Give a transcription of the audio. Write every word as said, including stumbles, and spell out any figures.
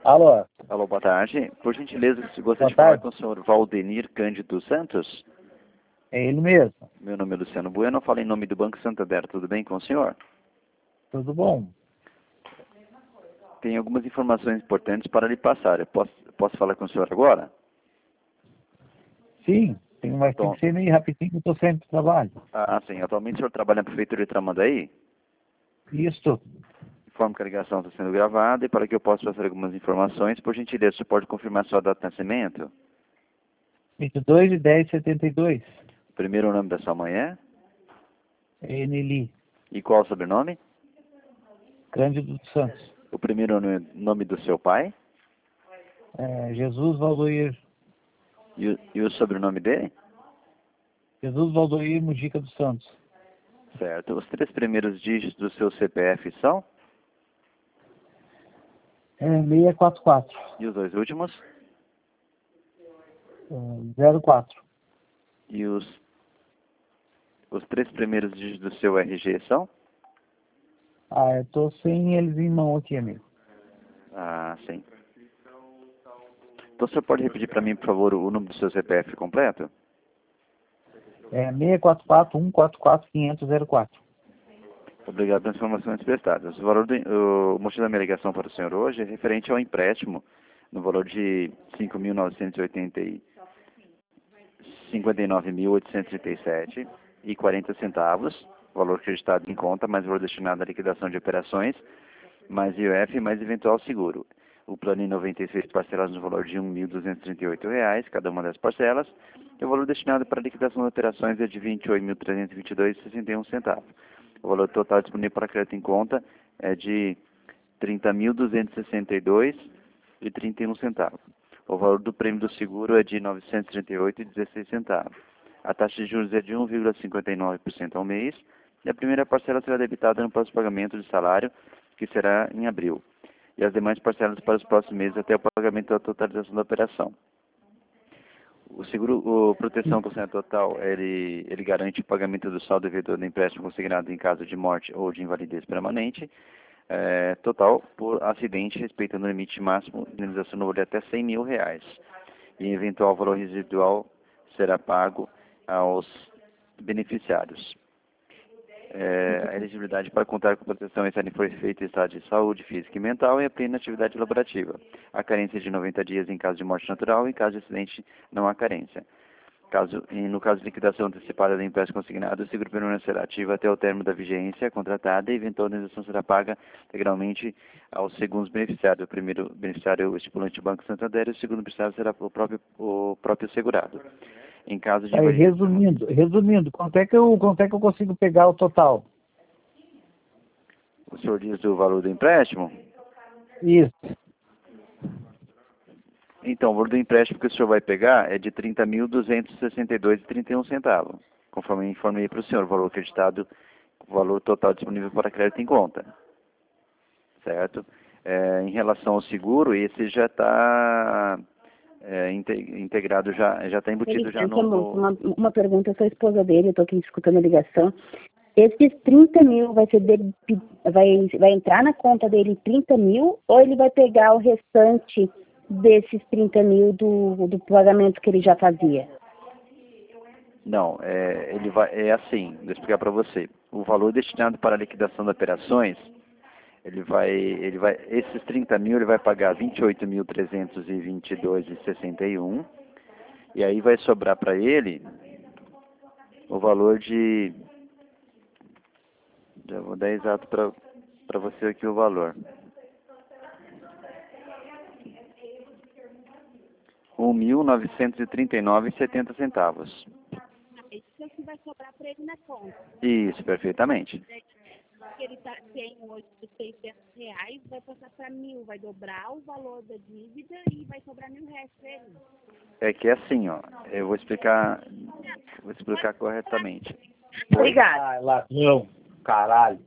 Alô, Alô, boa tarde. Por gentileza, se gostaria boa de falar tarde. com o senhor Valdenir Cândido Santos. É ele mesmo. Meu nome é Luciano Bueno, eu falo em nome do Banco Santander. Tudo bem com o senhor? Tudo bom? Tem algumas informações importantes para lhe passar. Eu posso, posso falar com o senhor agora? Sim, tem, mas tem Então, que ser meio rapidinho que eu estou sempre no trabalho. ah, sim. Atualmente o senhor trabalha na Prefeitura de Tramandaí? Isso, Informo que a ligação está sendo gravada e para que eu possa passar algumas informações, por gentileza, o senhor pode confirmar sua data de nascimento? vinte e dois de dez de setenta e dois. O primeiro nome da sua mãe é? É Eneli, E qual o sobrenome? Cândido dos Santos. O primeiro nome nome do seu pai? É, Jesus Valdoir. E o, e o sobrenome dele? Jesus Valdoir Mujica dos Santos. Certo. Os três primeiros dígitos do seu C P F são? É seiscentos e quarenta e quatro. E os dois últimos? É, zero quatro. E os, os três primeiros dígitos do seu R G são? Ah, eu estou sem eles em mão aqui, amigo. Ah, sim. Então o senhor pode repetir para mim, por favor, o número do seu C P F completo? É seiscentos e quarenta e quatro, cento e quarenta e quatro, quinhentos e zero quatro. Obrigado pelas informações prestadas. O valor do, o motivo da minha ligação para o senhor hoje é referente ao empréstimo no valor de cinco mil novecentos e cinquenta e nove mil oitocentos e trinta e sete reais e quarenta centavos, valor acreditado em conta, mais valor destinado à liquidação de operações, mais I O F, mais eventual seguro. O plano em noventa e seis parcelas no valor de um mil duzentos e trinta e oito reais, cada uma das parcelas, e o valor destinado para a liquidação de operações é de vinte e oito mil trezentos e vinte e dois reais e sessenta e um centavos. O valor total disponível para crédito em conta é de trinta mil duzentos e sessenta e dois reais e trinta e um centavos. O valor do prêmio do seguro é de novecentos e trinta e oito reais e dezesseis centavos. A taxa de juros é de um vírgula cinquenta e nove por cento ao mês e a primeira parcela será debitada no próximo pagamento de salário, que será em abril, e as demais parcelas para os próximos meses até o pagamento da totalização da operação. O seguro, o proteção consignada total, ele, ele garante o pagamento do saldo devedor do empréstimo consignado em caso de morte ou de invalidez permanente, é, total por acidente, respeitando o limite máximo de indenização no valor de até cem mil reais. E eventual valor residual será pago aos beneficiários. É, a elegibilidade para contar com proteção externa foi feita em estado de saúde física e mental e a plena atividade laborativa. A carência de noventa dias em caso de morte natural e em caso de acidente não há carência. Caso, e no caso de liquidação antecipada do empréstimo consignado, o seguro permanecerá ativo até o término da vigência contratada e a eventual indenização será paga integralmente aos segundos beneficiários. O primeiro beneficiário é o estipulante Banco Santander e o segundo beneficiário será o próprio, o próprio segurado. Em caso de Aí, invalidez... resumindo, resumindo, quanto é que eu, quanto é que eu consigo pegar o total? O senhor diz do valor do empréstimo? Isso. Então, o valor do empréstimo que o senhor vai pegar é de trinta mil duzentos e sessenta e dois reais e trinta e um centavos, conforme eu informei para o senhor, o valor acreditado, o valor total disponível para crédito em conta. Certo? É, em relação ao seguro, esse já está é, integrado, já já está embutido já no... no... Uma, uma pergunta, eu sou a esposa dele, eu estou aqui escutando a ligação. Esses trinta mil vai, ser de, vai, vai entrar na conta dele trinta mil ou ele vai pegar o restante desses trinta mil do, do pagamento que ele já fazia? Não, é, ele vai, é assim, vou explicar para você. O valor destinado para a liquidação de operações, ele vai, ele vai, esses trinta mil ele vai pagar vinte e oito mil trezentos e vinte e dois reais e sessenta e um, e aí vai sobrar para ele o valor de, já vou dar exato para para você aqui o valor. um mil novecentos e trinta e nove reais e setenta centavos. Isso que vai sobrar para ele na conta. Isso, perfeitamente. Que ele tá, tem hoje de seiscentos reais, vai passar para mil, vai dobrar o valor da dívida e vai sobrar mil reais para ele. É que é assim, ó, eu vou explicar, vou explicar corretamente. Obrigada. Ah, ladrão, caralho.